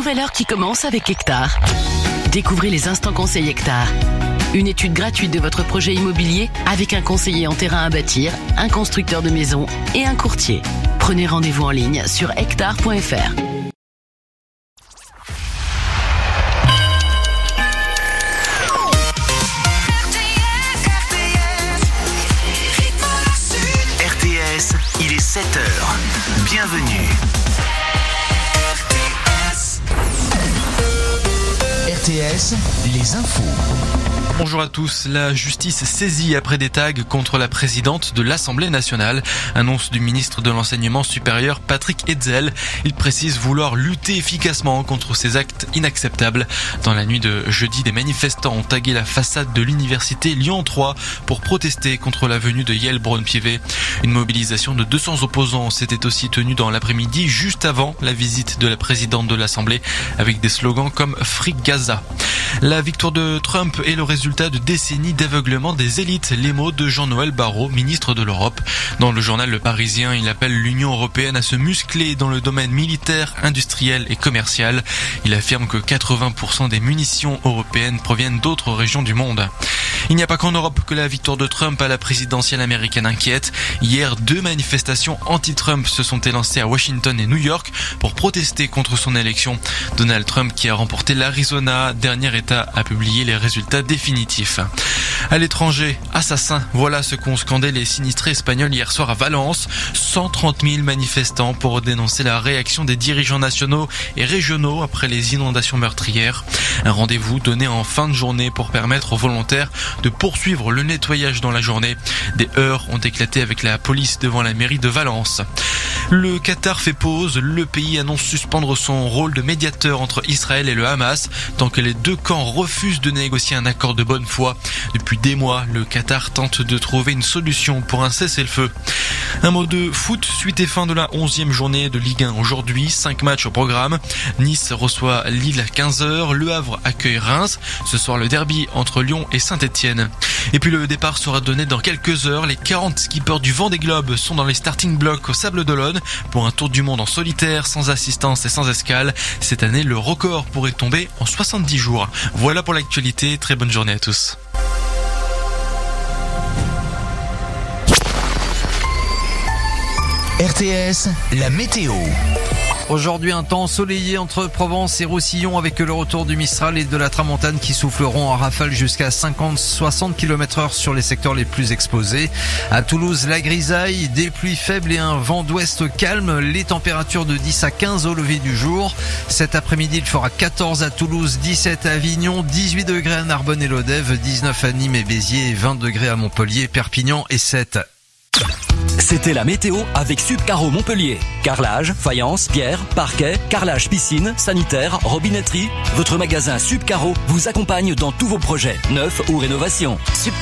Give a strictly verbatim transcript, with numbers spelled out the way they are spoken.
nouvelle heure qui commence avec Hectare. Découvrez les instants conseils Hectare. Une étude gratuite de votre projet immobilier avec un conseiller en terrain à bâtir, un constructeur de maisons et un courtier. Prenez rendez-vous en ligne sur hectare point f r. R T S, il est sept heures. Bienvenue. R T S, les infos. Bonjour à tous. La justice saisie après des tags contre la présidente de l'Assemblée nationale. Annonce du ministre de l'Enseignement supérieur Patrick Hetzel. Il précise vouloir lutter efficacement contre ces actes inacceptables. Dans la nuit de jeudi, des manifestants ont tagué la façade de l'université Lyon trois pour protester contre la venue de Yael Braun-Pivet. Une mobilisation de deux cents opposants s'était aussi tenue dans l'après-midi, juste avant la visite de la présidente de l'Assemblée, avec des slogans comme Free Gaza. La victoire de Trump est le résultat de décennies d'aveuglement des élites. Les mots de Jean-Noël Barrot, ministre de l'Europe. Dans le journal Le Parisien, il appelle l'Union européenne à se muscler dans le domaine militaire, industriel et commercial. Il affirme que quatre-vingts pour cent des munitions européennes proviennent d'autres régions du monde. Il n'y a pas qu'en Europe que la victoire de Trump à la présidentielle américaine inquiète. Hier, deux manifestations anti-Trump se sont élancées à Washington et New York pour protester contre son élection. Donald Trump, qui a remporté l'Arizona, dernier État à publier les résultats définitifs. À l'étranger, assassin, voilà ce qu'ont scandé les sinistrés espagnols hier soir à Valence. cent trente mille manifestants pour dénoncer la réaction des dirigeants nationaux et régionaux après les inondations meurtrières. Un rendez-vous donné en fin de journée pour permettre aux volontaires de poursuivre le nettoyage dans la journée. Des heurts ont éclaté avec la police devant la mairie de Valence. Le Qatar fait pause. Le pays annonce suspendre son rôle de médiateur entre Israël et le Hamas tant que les deux camps refusent de négocier un accord de bonne foi. Depuis des mois, le Qatar tente de trouver une solution pour un cessez-le-feu. Un mot de foot, suite et fin de la onzième journée de Ligue un aujourd'hui. cinq matchs au programme. Nice reçoit Lille à quinze heures. Le Havre accueille Reims. Ce soir, le derby entre Lyon et Saint-Etienne. Et puis le départ sera donné dans quelques heures. Les quarante skippers du Vendée Globe sont dans les starting blocks au Sables-d'Olonne pour un tour du monde en solitaire, sans assistance et sans escale. Cette année, le record pourrait tomber en soixante-dix jours. Voilà pour l'actualité. Très bonne journée à tous. R T S, la météo. Aujourd'hui, un temps ensoleillé entre Provence et Roussillon avec le retour du Mistral et de la Tramontane qui souffleront en rafale jusqu'à cinquante à soixante kilomètres heure sur les secteurs les plus exposés. À Toulouse, la grisaille, des pluies faibles et un vent d'ouest calme. Les températures de dix à quinze au lever du jour. Cet après-midi, il fera quatorze à Toulouse, dix-sept à Avignon, dix-huit degrés à Narbonne et Lodève, dix-neuf à Nîmes et Béziers et vingt degrés à Montpellier, Perpignan et Sète. C'était la météo avec Subcaro Montpellier. Carrelage, faïence, pierre, parquet, carrelage piscine, sanitaire, robinetterie. Votre magasin Subcaro vous accompagne dans tous vos projets, neufs ou rénovations. Subcaro.